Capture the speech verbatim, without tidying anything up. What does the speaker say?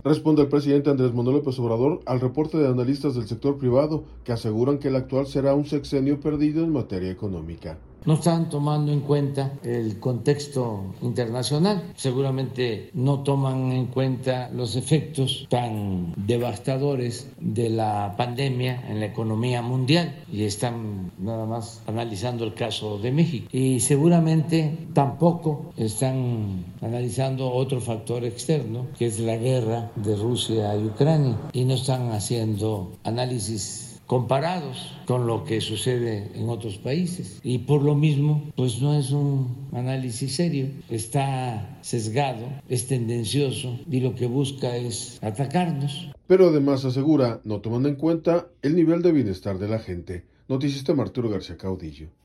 Responde el presidente Andrés Manuel López Obrador al reporte de analistas del sector privado que aseguran que el actual será un sexenio perdido en materia económica. No están tomando en cuenta el contexto internacional, seguramente no toman en cuenta los efectos tan devastadores de la pandemia en la economía mundial y están nada más analizando el caso de México. Y seguramente tampoco están analizando otro factor externo, que es la guerra de Rusia y Ucrania, y no están haciendo análisis comparados con lo que sucede en otros países. Y por lo mismo, pues no es un análisis serio, está sesgado, es tendencioso y lo que busca es atacarnos. Pero además asegura no tomando en cuenta el nivel de bienestar de la gente. Noticias de Arturo García Caudillo.